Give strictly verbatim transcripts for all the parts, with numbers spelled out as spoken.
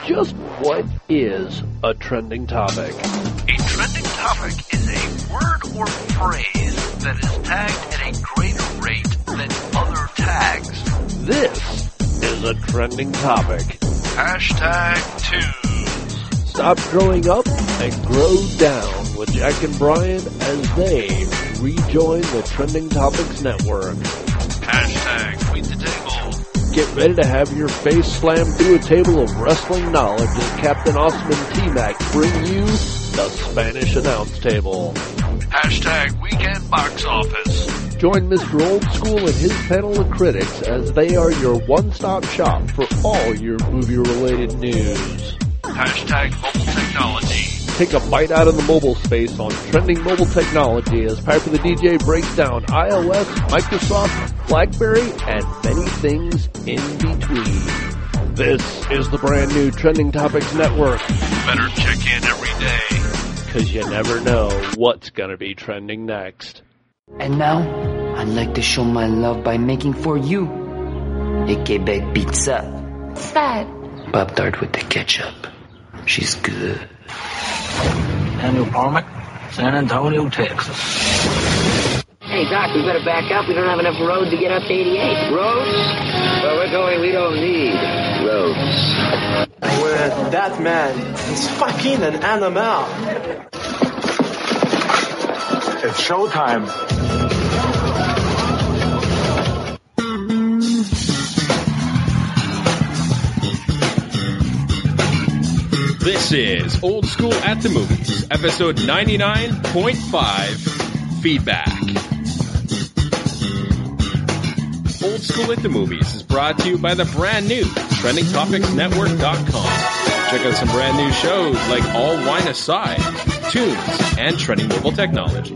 Just what is a trending topic? A trending topic is a word or phrase that is tagged at a greater rate than other tags. This is a trending topic. Hashtag twos. Stop growing up and grow down with Jack and Brian as they rejoin the Trending Topics Network. Hashtag tweet the table. Get ready to have your face slammed through a table of wrestling knowledge as Captain Awesome and T-Mac bring you the Spanish Announce Table. Hashtag weekend box office. Join Mister Old School and his panel of critics as they are your one-stop shop for all your movie-related news. Hashtag mobile technology. Take a bite out of the mobile space on trending mobile technology as Piper the D J breaks down iOS, Microsoft, BlackBerry, and many things in between. This is the brand new Trending Topics Network. Better check in every day. Because you never know what's going to be trending next. And now, I'd like to show my love by making for you a Quebec pizza. What's that? Pop Tart with the ketchup. She's good. Daniel Parmack, San Antonio, Texas. Hey, Doc, we better back up. We don't have enough road to get up to eighty-eight. Roads? Well, we're going, we don't need roads. Well, that man is fucking an animal. It's showtime. This is Old School at the Movies, episode ninety-nine point five, Feedback. Old School at the Movies is brought to you by the brand new Trending Topics Network dot com. Check out some brand new shows like All Wine Aside, Tunes, and Trending Mobile Technology.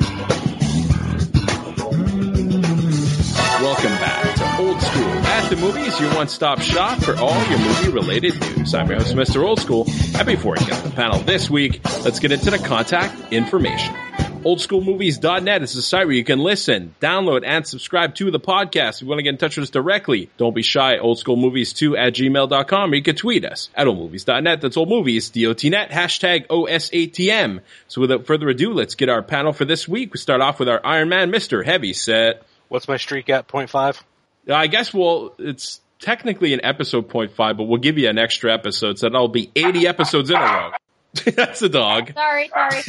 Welcome back to Old School at the Movies, your one-stop shop for all your movie-related news. I'm your host, Mister Old School, and before we get to the panel this week, let's get into the contact information. old school movies dot net is the site where you can listen, download, and subscribe to the podcast. If you want to get in touch with us directly, don't be shy, old school movies two at gmail dot com, or you can tweet us at old movies dot net. That's oldmovies, D O T net, hashtag O S A T M. So without further ado, let's get our panel for this week. We start off with our Iron Man, Mister Heavyset. What's my streak at, point five? I guess, well, it's technically an episode point five, but we'll give you an extra episode, so that'll be eighty episodes in a row. That's a dog. Sorry, sorry.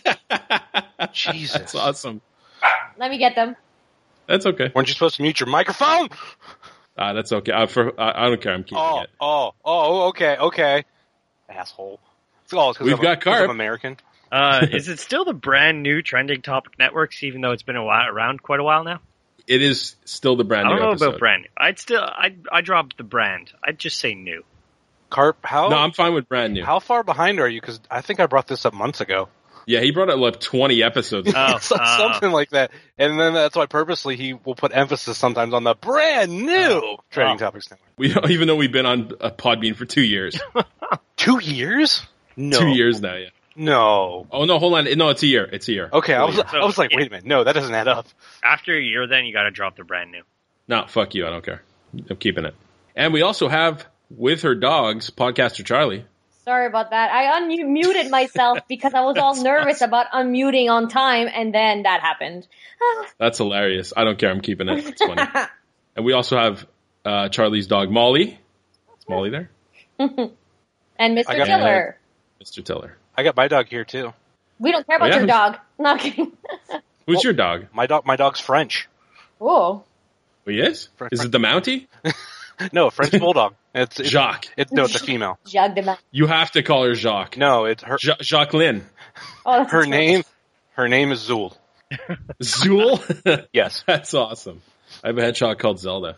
Jesus. That's awesome. Let me get them. That's okay. Weren't you supposed to mute your microphone? Uh, that's okay. Uh, for, uh, I don't care. I'm keeping oh, it. Oh, oh, okay, okay. Asshole. It's all because We've I'm, got Carp. I'm American. Uh, is it still the brand new Trending Topic Networks, even though it's been a while, around quite a while now? It is still the brand new new I don't know episode. about brand new. I'd still, I'd, I dropped the brand. I'd just say new. Carp, how? No, I'm fine with brand new. How far behind are you? Because I think I brought this up months ago. Yeah, he brought it like twenty episodes ago. Oh, uh, Something like that. And then that's why purposely he will put emphasis sometimes on the brand new uh, Trending oh. Topics Network. We don't, even though we've been on a Podbean for two years. Two years? No. Two years now, yeah. No. Oh, no, hold on. No, it's a year. It's a year. Okay, I was, so, I was like, wait a minute. No, that doesn't add up. After a year, then you got to drop the brand new. No, fuck you. I don't care. I'm keeping it. And we also have, with her dogs, Podcaster Charlie. Sorry about that. I unmuted myself because I was all nervous awesome. about unmuting on time, and then that happened. That's hilarious. I don't care. I'm keeping it. It's funny. And we also have uh, Charlie's dog, Molly. Is Molly there? And Mister Tiller. Mister Tiller. I got my dog here, too. We don't care about oh, yeah. your dog. Not kidding. Who's well, your dog? My dog. My dog's French. Whoa. He is? French. Is it the Mountie? No, a French bulldog. It's, it's Jacques. It's, no, it's a female. Jacques de Mountie. You have to call her Jacques. No, it's her. Ja- Jacqueline. Oh, that's her name. Her name is Zool. Zool? Yes. That's awesome. I have a hedgehog called Zelda.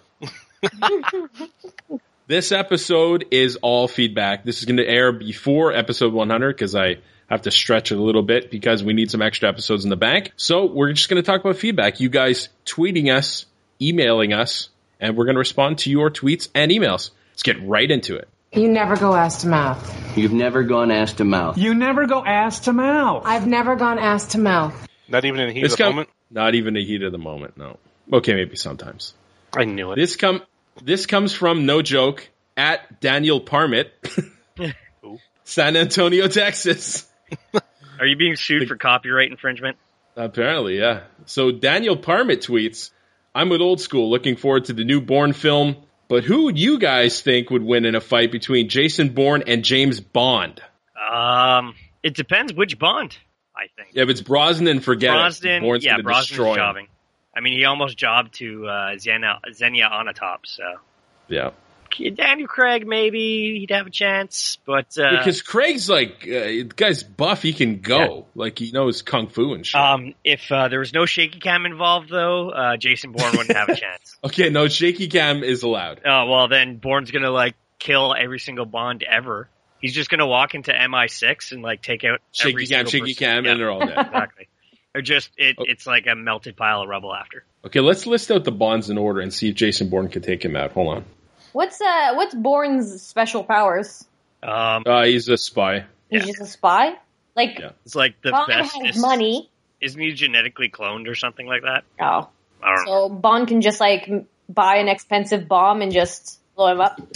This episode is all feedback. This is going to air before episode one hundred because I have to stretch it a little bit because we need some extra episodes in the bank. So we're just going to talk about feedback. You guys tweeting us, emailing us, and we're going to respond to your tweets and emails. Let's get right into it. You never go ass to mouth. You've never gone ass to mouth. You never go ass to mouth. I've never gone ass to mouth. Not even in the heat this of the com- moment? Not even the heat of the moment, no. Okay, maybe sometimes. I knew it. This com- This comes from, no joke, at Daniel Parmit. San Antonio, Texas. Are you being sued for copyright infringement? Apparently, yeah. So Daniel Parmit tweets, I'm with Old School, looking forward to the new Bourne film, but who would you guys think would win in a fight between Jason Bourne and James Bond? Um, it depends which Bond, I think. Yeah, if it's Brosnan, forget Brosnan, it. Bourne's yeah, gonna Brosnan's destroy him. jobbing. I mean, he almost jobbed to uh, Xenia, Xenia Onatopp, so. Yeah. Daniel Craig, maybe he'd have a chance, but uh, because Craig's like, uh, the guy's buff, he can go. Yeah. Like, he knows kung fu and shit. Um, if uh, there was no shaky cam involved, though, uh, Jason Bourne wouldn't have a chance. Okay, no, shaky cam is allowed. Oh, well, then Bourne's gonna, like, kill every single Bond ever. He's just gonna walk into M I six and, like, take out shaky every cam, single shaky person. cam, yeah. and they're all dead. Exactly. Or just, it, oh. it's like a melted pile of rubble after. Okay, let's list out the Bonds in order and see if Jason Bourne can take him out. Hold on. What's uh what's Bourne's special powers? Um, uh, he's a spy. He's yeah. just a spy? Like, yeah. It's like the Bond best. has money. Isn't he genetically cloned or something like that? Oh. I don't so know. Bond can just, like, buy an expensive bomb and just blow him up?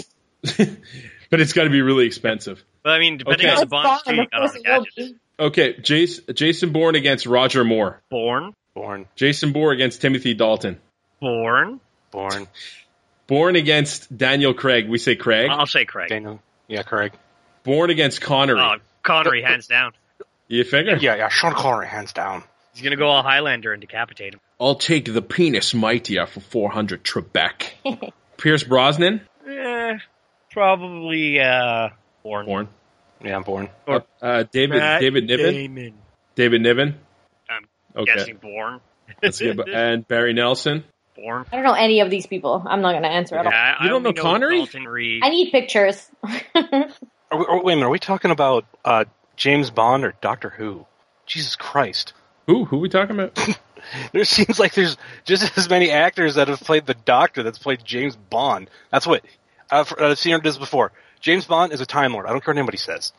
But it's got to be really expensive. But I mean, depending okay. on the Bond, too, you got all the gadgets. Okay, Jason, Jason Bourne against Roger Moore. Bourne. Bourne. Jason Bourne against Timothy Dalton. Bourne. Bourne. Bourne against Daniel Craig. We say Craig. I'll say Craig. Daniel. Yeah, Craig. Bourne against Connery. Oh, Connery, hands down. You figure? Yeah, yeah, Sean Connery, hands down. He's gonna go all Highlander and decapitate him. I'll take the penis mightier for four hundred Trebek. Pierce Brosnan? Eh, probably, uh, Bourne. Bourne. Yeah, I'm Bourne. Or, uh, David, Matt David Niven? Damon. David Niven? I'm okay. guessing Bourne. That's good. And Barry Nelson? Bourne. I don't know any of these people. I'm not going to answer at all. Yeah, you don't know, know Connery? I need pictures. are we, are, wait a minute, are we talking about uh, James Bond or Doctor Who? Jesus Christ. Who? Who are we talking about? There seems like there's just as many actors that have played the Doctor that's played James Bond. That's what I've, I've seen this before. James Bond is a Time Lord. I don't care what anybody says.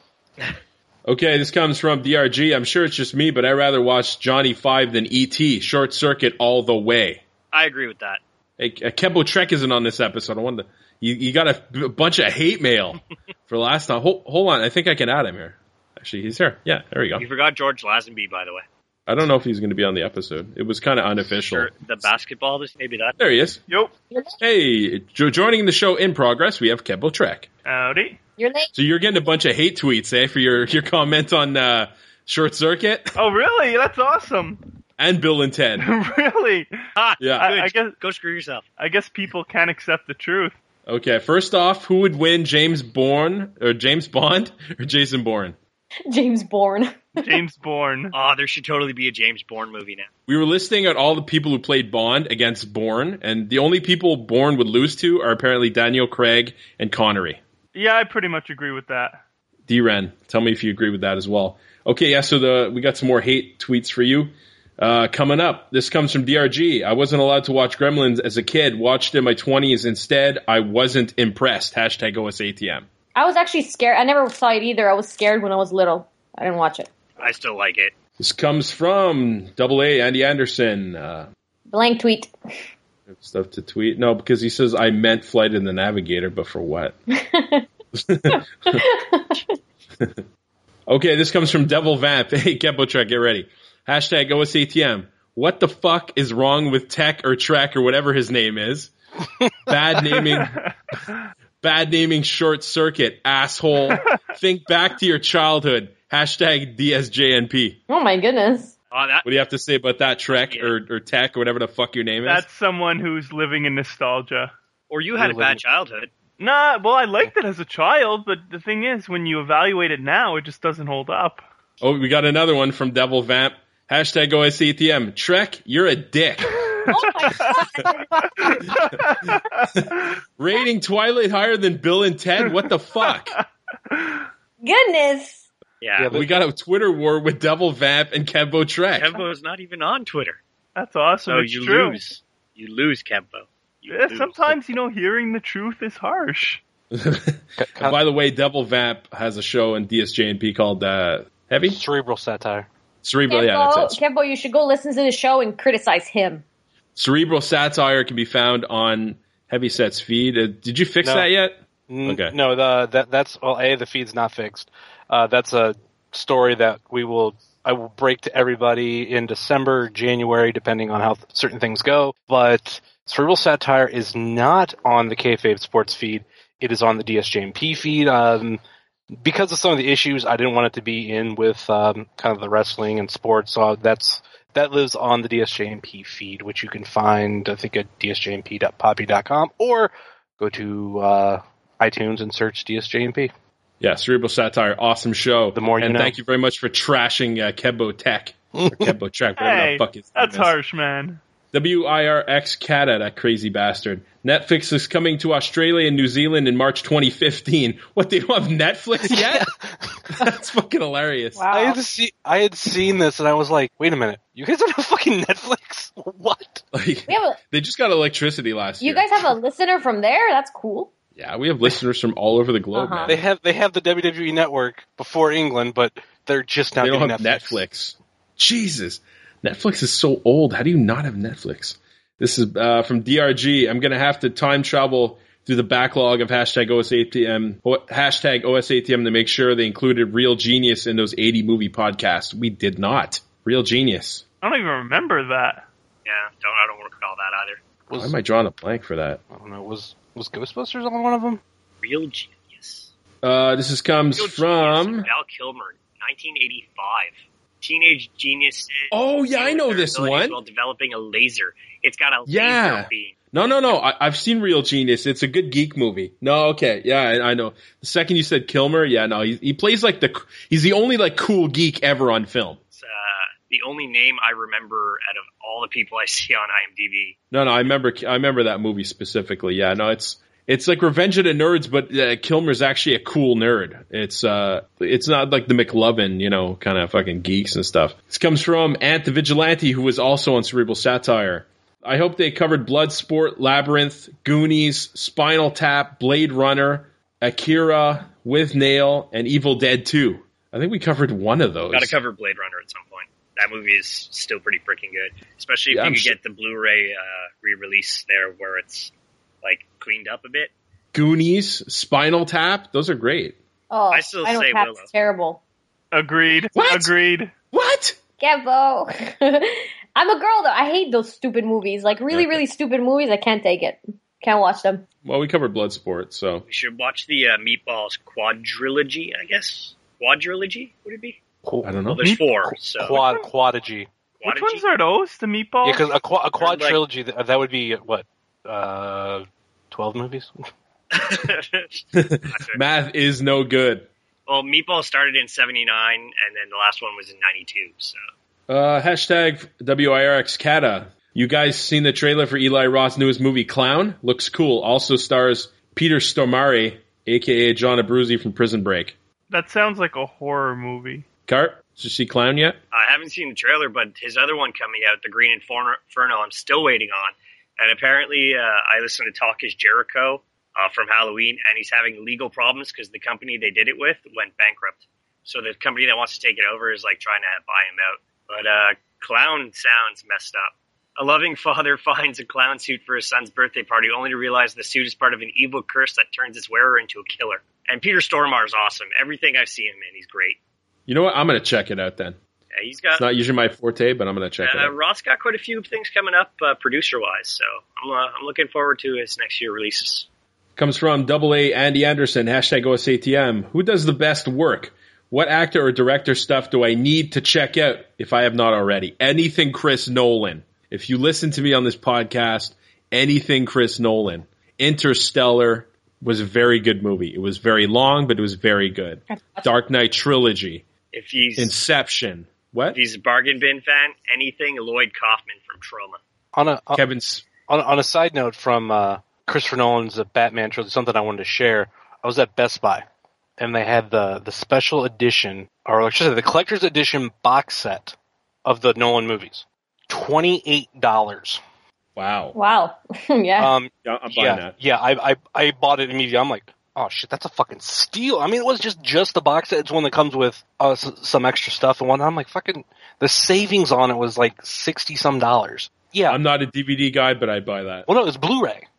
Okay, this comes from D R G. I'm sure it's just me, but I'd rather watch Johnny Five than E T. Short Circuit all the way. I agree with that. Hey, Kembo Trek isn't on this episode. I wanted to, you, you got a, a bunch of hate mail for last time. Hold, hold on. I think I can add him here. Actually, he's here. Yeah, there we go. You forgot George Lazenby, by the way. I don't know if he's going to be on the episode. It was kind of unofficial. Sure, the basketball, this maybe that. There he is. Yep. Hey, jo- joining the show in progress, we have Kembo Trek. Howdy. You're late. So you're getting a bunch of hate tweets, eh, for your, your comment on uh, Short Circuit? Oh, really? That's awesome. And Bill and Ted. Really? Ah, yeah. I, I guess go screw yourself. I guess people can't accept the truth. Okay, first off, who would win, James Bourne or James Bond or Jason Bourne? James Bourne. James Bourne. Oh, there should totally be a James Bourne movie now. We were listing out all the people who played Bond against Bourne, and the only people Bourne would lose to are apparently Daniel Craig and Connery. Yeah, I pretty much agree with that. D-Ren, tell me if you agree with that as well. Okay, yeah, so the we got some more hate tweets for you. Uh, coming up, this comes from D R G. I wasn't allowed to watch Gremlins as a kid. Watched in my twenties instead. I wasn't impressed. Hashtag O S A T M. I was actually scared. I never saw it either. I was scared when I was little. I didn't watch it. I still like it. This comes from Double A, Andy Anderson. Uh, Blank tweet. Stuff to tweet. No, because he says, I meant Flight in the Navigator, but for what? Okay, this comes from Devil Vamp. Hey, Kembo Trek, get ready. Hashtag O S A T M. What the fuck is wrong with Tech or Trek or whatever his name is? Bad naming. Bad naming Short Circuit, asshole. Think back to your childhood. Hashtag D S J N P. Oh my goodness. Oh, that- what do you have to say about that, Trek or, or Tech or whatever the fuck your name is? That's someone who's living in nostalgia. Or you had a bad childhood. Nah, well, I liked it as a child, but the thing is, when you evaluate it now, it just doesn't hold up. Oh, we got another one from Devil Vamp. Hashtag O S A T M. Trek, you're a dick. Oh my god. Rating Twilight higher than Bill and Ted? What the fuck? Goodness. Yeah, yeah we got a Twitter war with Devil Vamp and Kembo Trek. Kembo is not even on Twiher. That's awesome. So it's you true. lose. You lose, Kembo. You yeah, lose. sometimes, you know, hearing the truth is harsh. By the way, Devil Vamp has a show in D S J N P called uh, Heavy? Cerebral Satire. Cerebral, Kembo, yeah, that's it. Kembo, you should go listen to the show and criticize him. Cerebral Satire can be found on Heavy Set's feed. Uh, did you fix no. that yet? Okay. No, the that that's well, a the feed's not fixed. Uh, that's a story that we will I will break to everybody in December, January, depending on how th- certain things go. But Cerebral Satire is not on the Kayfabe Sports feed. It is on the D S J M P feed. Um, because of some of the issues, I didn't want it to be in with um, kind of the wrestling and sports. So that's that lives on the D S J M P feed, which you can find, I think, at d s j m p dot poppy dot com or go to uh, iTunes and search D S J M P. Yeah, Cerebral Satire, awesome show. The more you and know. thank you very much for trashing uh, Kebo Tech. Or Kebo Trek, whatever Hey, the fuck his name that's is. harsh, man. W I R X Cata, that crazy bastard. Netflix is coming to Australia and New Zealand in March twenty fifteen. What, they don't have Netflix yet? That's fucking hilarious. I had see, I had seen this and I was like, wait a minute, you guys don't have fucking Netflix? What? Like, We have a, they just got electricity last you year. guys have a listener from there? That's cool. Yeah, we have listeners from all over the globe, Uh-huh. man. They have they have the W W E Network before England, but they're just not They don't getting have Netflix. Netflix. Jesus. Netflix is so old. How do you not have Netflix? This is uh, from D R G. I'm going to have to time travel through the backlog of hashtag O S A T M, hashtag O S A T M to make sure they included Real Genius in those eighty movie podcasts. We did not. Real Genius. I don't even remember that. Yeah, don't I don't recall that either. Why Was, am I drawing a blank for that? I don't know. Was was Ghostbusters on one of them? Real Genius. Uh, this is, comes Real Genius from... with Val Kilmer, nineteen eighty-five. Teenage geniuses. Oh, yeah, I know their this abilities one. While developing a laser, it's got a Yeah. laser beam. No, no, no. I, I've seen Real Genius. It's a good geek movie. No, okay. Yeah, I, I know. The second you said Kilmer, yeah, no. He, he plays like the... He's the only, like, cool geek ever on film. It's uh, the only name I remember out of all the people I see on IMDb. No, no, I remember. I remember that movie specifically. Yeah, no, it's it's like Revenge of the Nerds, but uh, Kilmer's actually a cool nerd. It's uh, it's not like the McLovin, you know, kind of fucking geeks and stuff. This comes from Ant the Vigilante, who was also on Cerebral Satire. I hope they covered Bloodsport, Labyrinth, Goonies, Spinal Tap, Blade Runner, Akira, With Nail, and Evil Dead two. I think we covered one of those. Got to cover Blade Runner at some point. That movie is still pretty freaking good, especially if Yeah, you I'm could sure- get the Blu-ray uh, re-release there, where it's like cleaned up a bit. Goonies, Spinal Tap, those are great. Oh, I still Spinal say Tap's Willow. terrible. Agreed. What? Agreed. What? Gabbo. I'm a girl though. I hate those stupid movies. Like really, Okay. really stupid movies. I can't take it. Can't watch them. Well, we covered Bloodsport, so We should watch the uh, Meatballs quadrilogy, I guess. Quadrilogy, would it be? I don't know. Well, there's four, so Quad quadigy. Which quadrilogy? ones are those? The meatballs? Yeah, because a, qua- a quad like- trilogy th- that would be what uh, twelve movies. That's right. math is no good. Well, Meatballs started in seventy-nine, and then the last one was in ninety-two, so... Uh, hashtag W I R X Cata. You guys seen the trailer for Eli Roth's newest movie, Clown? Looks cool. Also stars Peter Stormare, a k a. John Abruzzi from Prison Break. That sounds like a horror movie. Cart, did you see Clown yet? I haven't seen the trailer, but his other one coming out, The Green Inferno, Inferno, I'm still waiting on. And apparently, uh, I listened to Talk is Jericho uh, from Halloween, and he's having legal problems because the company they did it with went bankrupt. So the company that wants to take it over is like trying to buy him out. But uh, Clown sounds messed up. A loving father finds a clown suit for his son's birthday party, only to realize the suit is part of an evil curse that turns its wearer into a killer. And Peter Stormare is awesome. Everything I've seen him in, he's great. You know what? I'm going to check it out then. Yeah, he's got. It's not usually my forte, but I'm going to check it Uh, out. Roth's got quite a few things coming up, uh, producer-wise, so I'm uh, I'm looking forward to his next year releases. Comes from Double A Andy Anderson, hashtag O S A T M. Who does the best work? What actor or director stuff do I need to check out if I have not already? Anything Chris Nolan. If you listen to me on this podcast, anything Chris Nolan. Interstellar was a very good movie. It was very long, but it was very good. Dark Knight Trilogy. If he's Inception. What? if he's a bargain bin fan, anything Lloyd Kaufman from Trauma. On a on, Kevin's. on, on a side note from uh, Christopher Nolan's uh, Batman trilogy, something I wanted to share. I was at Best Buy, and they had the the special edition, or I should say the collector's edition box set of the Nolan movies. twenty-eight dollars. Wow. Wow. yeah. Um, Yeah, I'm buying yeah, that. yeah. I, I I bought it immediately. I'm like, oh shit, that's a fucking steal. I mean, it was just just the box set. It's one that comes with uh, s- some extra stuff and whatnot. I'm like, fucking, the savings on it was like sixty some dollars. Yeah. I'm not a D V D guy, but I'd buy that. Well, no, it's Blu-ray.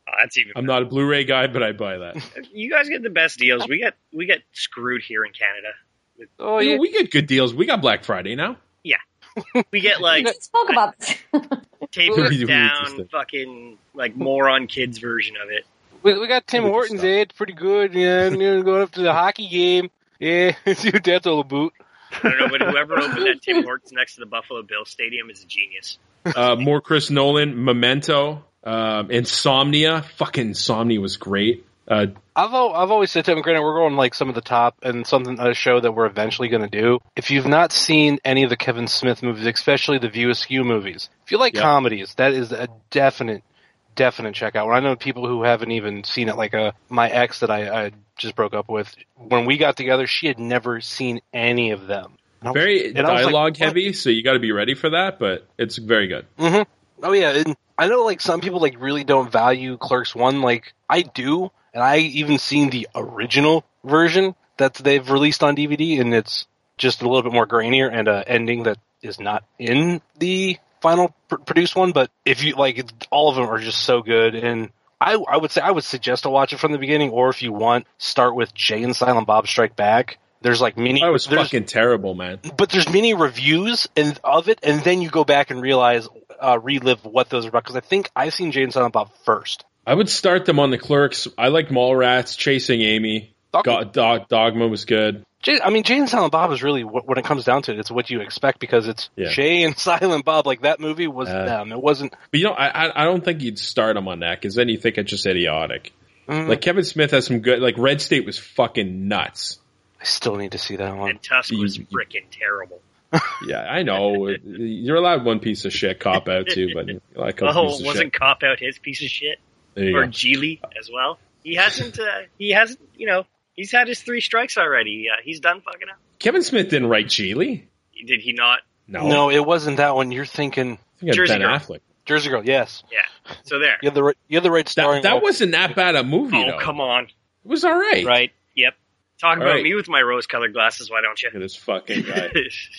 Oh, that's even. I'm not a Blu-ray guy, but I buy that. You guys get the best deals. We get we get screwed here in Canada. With, oh yeah, we get good deals. We got Black Friday now. Yeah, we get like We spoke about this. tapered We- we down, interested. fucking like moron kids version of it. We, we got Tim Hortons, eh? It's pretty good. Yeah, and then going up to the hockey game. Yeah, see what that's all about. I don't know, but whoever opened that Tim Hortons next to the Buffalo Bills Stadium is a genius. Uh, more Chris Nolan, Memento, um, Insomnia. Fucking Insomnia was great. Uh, I've al- I've always said to him, granted, we're going like some of the top and something a show that we're eventually going to do. If you've not seen any of the Kevin Smith movies, especially the View Askew movies, if you like Yeah. comedies, that is a definite, definite check out. When I know people who haven't even seen it, like uh, my ex that I, I just broke up with, when we got together, she had never seen any of them. And I was- very and I was like, dialogue what? heavy, so you got to be ready for that. But it's very good. Mm-hmm. Oh yeah, and I know like some people like really don't value Clerks one. Like I do, and I even seen the original version that they've released on D V D, and it's just a little bit more grainier and an ending that is not in the final pr- produced one. But if you like, it, all of them are just so good, and I I would say I would suggest to watch it from the beginning, or if you want, start with Jay and Silent Bob Strike Back. There's like mini. That was there's- fucking terrible, man. but there's many reviews and of it, and then you go back and realize, uh, relive what those are about. Because I think I seen Jay and Silent Bob first. I would start them on the Clerks. I like Mallrats, Chasing Amy. Dogma. Go- Dog- Dogma was good. Jay, I mean, Jay and Silent Bob is really what, when it comes down to it, it's what you expect because it's Yeah. Jay and Silent Bob. Like that movie was Uh, them. It wasn't. But you know, I I, I don't think you'd start them on that because then you think it's just idiotic. Mm, Like Kevin Smith has some good. Like Red State was fucking nuts. I still need to see that one. And Tusk was freaking terrible. Yeah, I know. You're allowed one piece of shit cop out too, but you like a Oh, piece of wasn't shit. Cop Out his piece of shit? There you Or go. Geely as well? He hasn't, uh, he hasn't, you know, he's had his three strikes already. Uh, he's done fucking up. Kevin Smith didn't write Geely. Did he not? No, No, it wasn't that one. You're thinking I think it had Jersey Ben Girl. Affleck. Jersey Girl. Yes, Yeah. So there. you have the right, you have the right starring. That, that role. wasn't that bad a movie Oh, though. come on. It was all right. Right. Yep. Talk All about right. me with my rose-colored glasses, why don't you? Look at this fucking guy.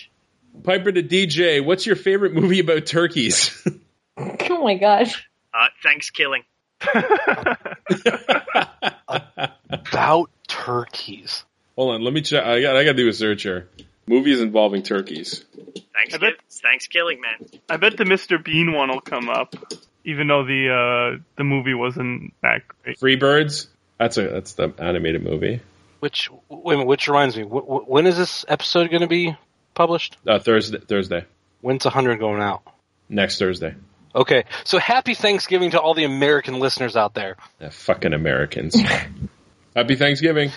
Piper the D J. What's your favorite movie about turkeys? Oh my gosh. uh, thanks, killing. about turkeys. Hold on, let me check. I got. I got to do a search here. Movies involving turkeys. Thanks, I bet- thanks, killing, man. I bet the Mister Bean one will come up, even though the uh, the movie wasn't that great. Free Birds. That's a. That's the animated movie. Which wait a minute, which reminds me, wh- wh- when is this episode going to be published? Uh, Thursday. Thursday. When's one hundred going out? Next Thursday. Okay, so happy Thanksgiving to all the American listeners out there. Yeah, fucking Americans. Happy Thanksgiving.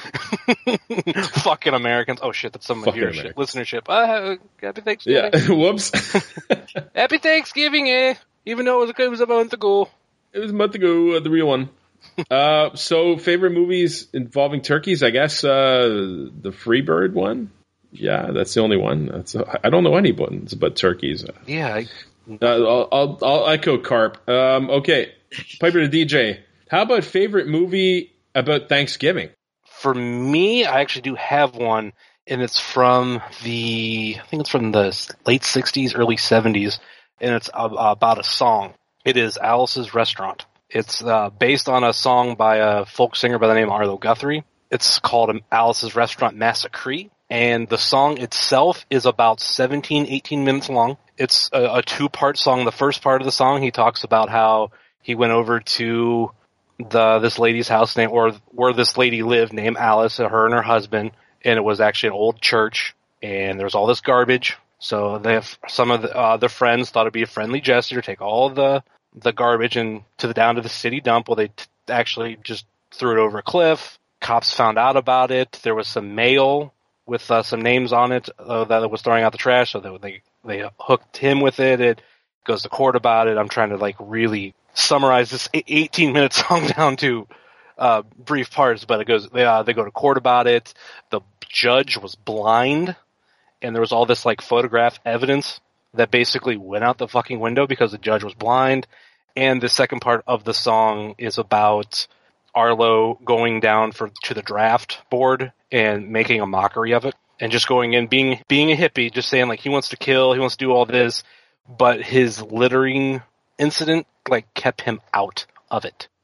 Fucking Americans. Oh shit, that's some of my Fucking viewership, listenership. Uh, happy Yeah. Thanksgiving. Whoops. Happy Thanksgiving, eh? Even though it was, it was a month ago. It was a month ago. Uh, the real one. Uh, so favorite movies involving turkeys? I guess uh, the Freebird one. Yeah, that's the only one. That's I don't know any buttons but turkeys. Yeah. I, Uh, I'll, I'll, I'll echo Carp. Um, okay, Piper the D J. How about favorite movie about Thanksgiving? for me, I actually do have one, and it's from the, I think it's from the late sixties, early seventies, and it's uh, about a song. It is Alice's Restaurant. It's uh, based on a song by a folk singer by the name of Arlo Guthrie. It's called Alice's Restaurant Massacre, and the song itself is about seventeen, eighteen minutes long. It's a, a two-part song. The first part of the song, he talks about how he went over to the this lady's house, named, or where this lady lived, named Alice, her and her husband, and it was actually an old church, and there was all this garbage. So they have, some of the, uh, the friends thought it'd be a friendly gesture, take all the the garbage and to the down to the city dump. Well, they t- actually just threw it over a cliff. Cops found out about it. There was some mail with uh, some names on it uh, that was throwing out the trash, so they they they hooked him with it. It goes to court about it. I'm trying to like really summarize this eighteen minute song down to uh, brief parts, but it goes. They uh, they go to court about it. The judge was blind, and there was all this like photograph evidence that basically went out the fucking window because the judge was blind. And the second part of the song is about Arlo going down for to the draft board and making a mockery of it, and just going in, being being a hippie, just saying like he wants to kill, he wants to do all this, but his littering incident like kept him out of it.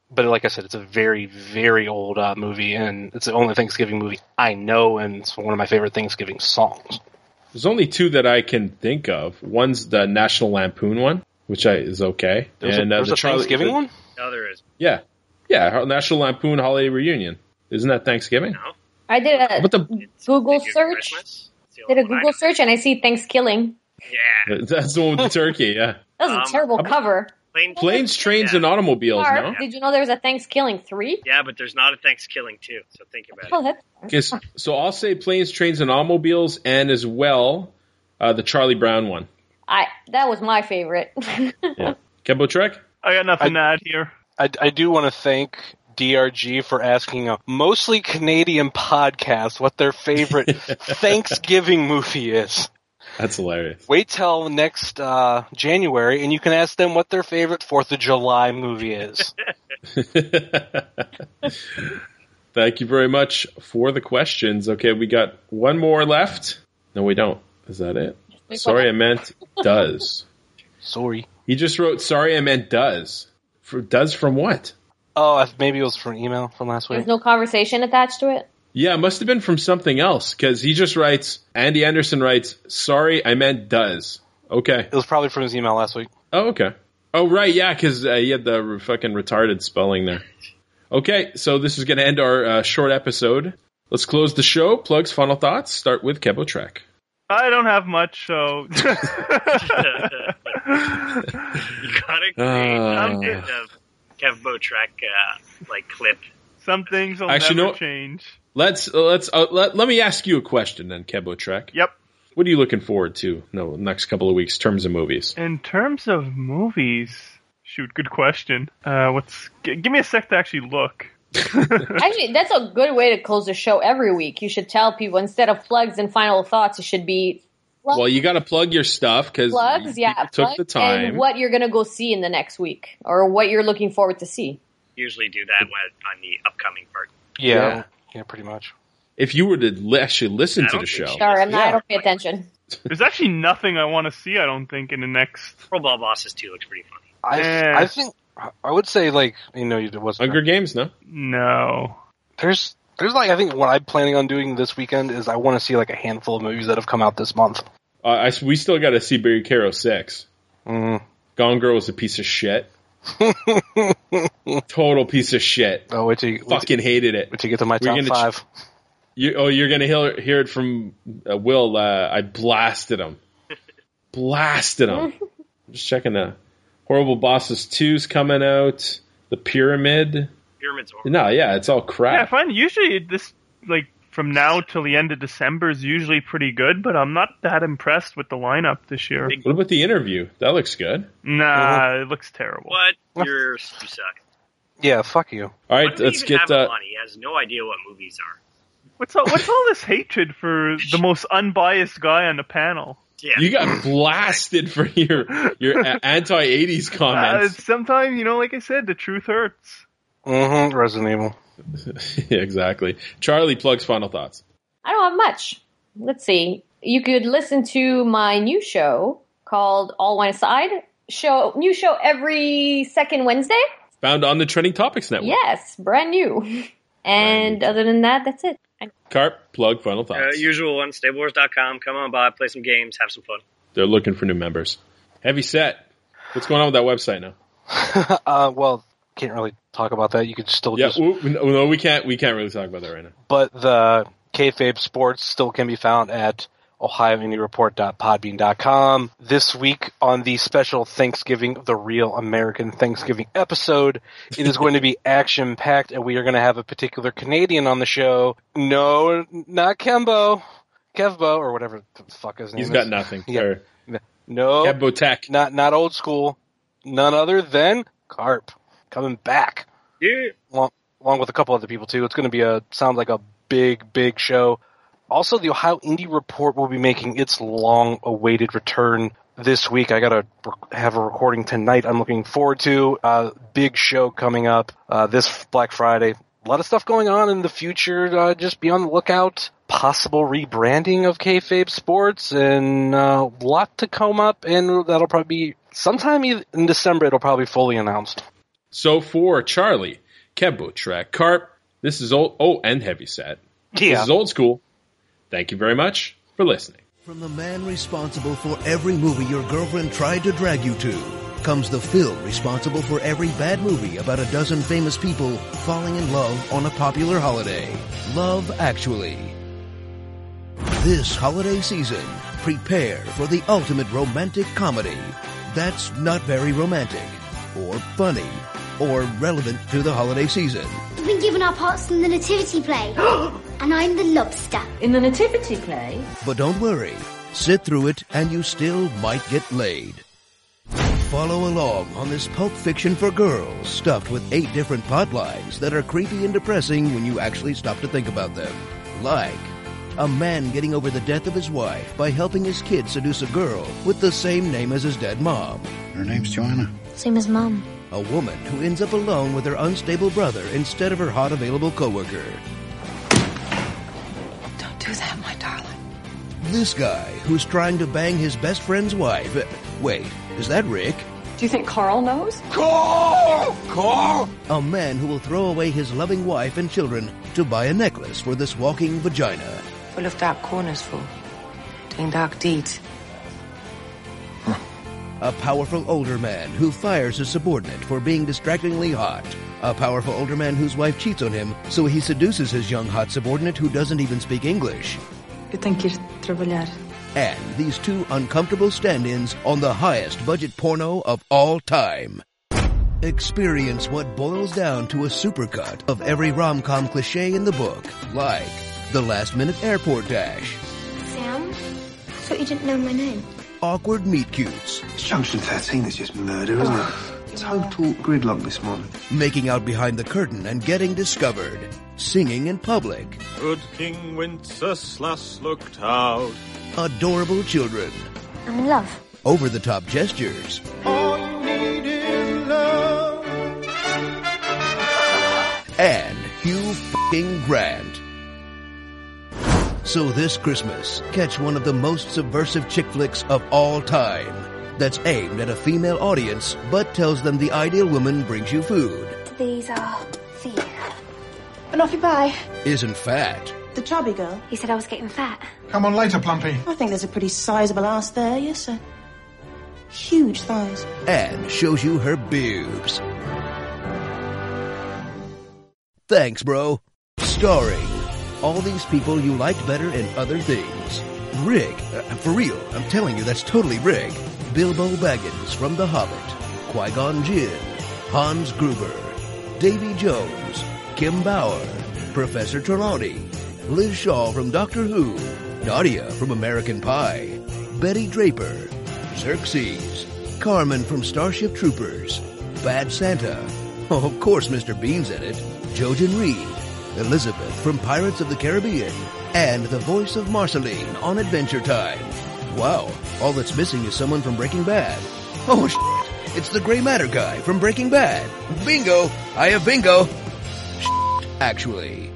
but like I said, it's a very, very old uh, movie, and it's the only Thanksgiving movie I know, and it's one of my favorite Thanksgiving songs. There's only two that I can think of. One's the National Lampoon one, which I, is okay. There's and a, uh, there's the a Thanksgiving the, one? No, there is. Yeah. Yeah, National Lampoon Holiday Reunion. Isn't that Thanksgiving? No. I did a But the, Google search. Did a Google search and I see Thanksgiving. Yeah. That's the one with the turkey, yeah. That was a Um, terrible cover. Plane, Planes, trains, and automobiles, Mark, no? did you know there was a Thanksgiving three? Yeah, but there's not a Thanksgiving two, so think about Oh, it. that's Okay, so I'll say Planes, Trains, and Automobiles, and as well, uh, the Charlie Brown one. I that was my favorite. Yeah. Kembo Trek? I got nothing I- to add here. I, I do want to thank D R G for asking a mostly Canadian podcast what their favorite Thanksgiving movie is. That's hilarious. Wait till next uh, January, and you can ask them what their favorite Fourth of July movie is. Thank you very much for the questions. Okay, we got one more left. No, we don't. Is that it? Sorry, I meant does. Sorry. He just wrote, sorry, I meant does. For, does from what? Oh, I- maybe it was from an email from last week. There's no conversation attached to it. Yeah, it must have been from something else, because he just writes, Andy Anderson writes, sorry, I meant does. Okay. It was probably from his email last week. Oh, okay. Oh, right, yeah, because uh, he had the re- fucking retarded spelling there. Okay, so this is going to end our uh, short episode. Let's close the show. Plugs, final thoughts. Start with Kebo Trek. I don't have much, so... You gotta create Uh. some kind of Kev Botrek, uh, like, clip. Some things will Actually, never no- change. Let's let's uh, let, let me ask you a question then, Kebo Trek. Yep. What are you looking forward to? No, next couple of weeks, terms of movies. In terms of movies... Shoot, good question. Uh, what's? G- give me a sec to actually look. Actually, that's a good way to close the show every week. You should tell people instead of plugs and final thoughts, it should be plugs, Well, you got to plug your stuff because plugs you, yeah, you took plugs, the time. and what you're gonna go see in the next week, or what you're looking forward to see. Usually do that when, on the upcoming part. Yeah, Yeah. yeah, pretty much. If you were to li- actually listen I to don't the think show, she- Sorry, I'm not, I Yeah. don't pay attention. There's actually nothing I want to see. I don't think in the next. Pro Ball Bosses two looks pretty funny. I, Eh. I think I would say like you know there was Hunger Games, no? No. there's there's like I think what I'm planning on doing this weekend is I want to see like a handful of movies that have come out this month. Uh, I, we still got to see Barry Caro six. Mm. Gone Girl was a piece of shit. Total piece of shit. Oh, wait till you, wait till, Fucking hated it. wait till you get to my We're top gonna ch- five. You, oh, you're gonna hear, hear it from uh, Will. Uh, I blasted him. Blasted him. I'm just checking the Horrible Bosses two's coming out. The Pyramid. Pyramids or No, yeah, it's all Yeah, I crap. find usually this like from now till the end of December is usually pretty good, but I'm not that impressed with the lineup this year. What about The Interview? That looks good. Nah, it looks terrible. What? You're, you suck. Yeah, fuck you. All Why right, do let's he even get. have Uh, him on? He has no idea what movies are. What's all, what's all this hatred for the most unbiased guy on the panel? Yeah. you got blasted for your your a- anti-eighties Uh, comments. sometimes, you know, like I said, the truth hurts. Mm-hmm. Resident Evil. Yeah, exactly. Charlie plugs final thoughts. I don't have much. Let's see. You could listen to my new show called All Wine Aside. Show new show every second Wednesday. Found on the Trending Topics Network. Yes, brand new. And other than that, that's it. Carp, plug final Uh, thoughts. usual one, stable wars dot com. Come on by, play some games, have some fun. They're looking for new members. Heavy Set. What's going on with that website now? uh, well, can't really talk about that. You could still Yeah, just. ooh, no, no, we can't. We can't really talk about that right now. But the Kayfabe Sports still can be found at ohio indie report dot podbean dot com. This week on the special Thanksgiving, the Real American Thanksgiving episode, it is going to be action-packed, and we are going to have a particular Canadian on the show. No, not Kembo. Kevbo, or whatever the fuck his name He's is. got nothing. Yeah. Or No, Kembo Tech. not, not old school. None other than Carp. Coming back. Yeah. Along, along with a couple other people, too. It's going to be a, sounds like a big, big show. Also, the Ohio Indie Report will be making its long-awaited return this week. I got to have a recording tonight I'm looking forward to. Uh, big show coming up uh, this Black Friday. A lot of stuff going on in the future. Uh, just be on the lookout. Possible rebranding of Kayfabe Sports and uh, a lot to come up, and that'll probably be sometime in December. It'll probably be fully announced. So for Charlie, Kembo, Trek, Carp, this is old, oh, and Heavyset. Yeah. This is Old School. Thank you very much for listening. From the man responsible for every movie your girlfriend tried to drag you to, comes the film responsible for every bad movie about a dozen famous people falling in love on a popular holiday. Love Actually. This holiday season, prepare for the ultimate romantic comedy that's not very romantic, or funny, or relevant to the holiday season. We've been given our parts in the nativity play, and I'm the lobster. In the nativity play? But don't worry, sit through it and you still might get laid. Follow along on this Pulp Fiction for girls stuffed with eight different plot lines that are creepy and depressing when you actually stop to think about them. Like a man getting over the death of his wife by helping his kid seduce a girl with the same name as his dead mom. Her name's Joanna. Same as Mom. A woman who ends up alone with her unstable brother instead of her hot available coworker. Don't do that, my darling. This guy who's trying to bang his best friend's wife. Wait, is that Rick? Do you think Carl knows? Carl! Carl! A man who will throw away his loving wife and children to buy a necklace for this walking vagina. Full of dark corners, fool. Doing dark deeds. A powerful older man who fires his subordinate for being distractingly hot. A powerful older man whose wife cheats on him, so he seduces his young hot subordinate who doesn't even speak English. Eu tenho que ir trabalhar. And these two uncomfortable stand-ins on the highest budget porno of all time. Experience what boils down to a supercut of every rom-com cliche in the book, like the last-minute airport dash. Sam? I thought you didn't know my name. Awkward meet-cutes. Junction thirteen is just murder, isn't it? Total gridlock this morning. Making out behind the curtain and getting discovered. Singing in public. Good King Wenceslas looked out. Adorable children. I'm in love. Over-the-top gestures. All you need is love. And Hugh f***ing Grant. So this Christmas, catch one of the most subversive chick flicks of all time. That's aimed at a female audience, but tells them the ideal woman brings you food. These are for you. And off you buy. Isn't fat. The chubby girl? He said I was getting fat. Come on later, Plumpy. I think there's a pretty sizable ass there, yes, sir. Huge thighs. And shows you her boobs. Thanks, bro. Starring all these people you liked better in other things. Rick, uh, for real, I'm telling you, that's totally Rick. Bilbo Baggins from The Hobbit. Qui-Gon Jinn. Hans Gruber. Davy Jones. Kim Bauer. Professor Trelawney. Liz Shaw from Doctor Who. Nadia from American Pie. Betty Draper. Xerxes. Carmen from Starship Troopers. Bad Santa. Oh, of course Mister Bean's in it. Jojen Reed. Elizabeth from Pirates of the Caribbean. And the voice of Marceline on Adventure Time. Wow, all that's missing is someone from Breaking Bad. Oh, shit, it's the Gray Matter guy from Breaking Bad. Bingo! I have bingo! Shit, actually.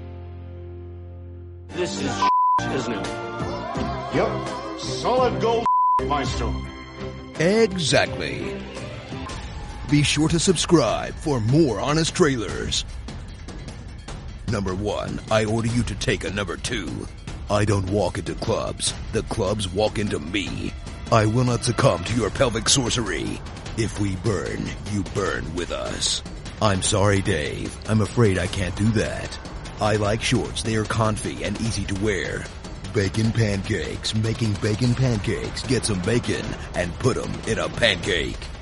This is shit, isn't it? Yep, solid gold, Maestro. Exactly. Be sure to subscribe for more honest trailers. Number one, I order you to take a number two. I don't walk into clubs. The clubs walk into me. I will not succumb to your pelvic sorcery. If we burn, you burn with us. I'm sorry, Dave. I'm afraid I can't do that. I like shorts. They are comfy and easy to wear. Bacon pancakes. Making bacon pancakes. Get some bacon and put them in a pancake.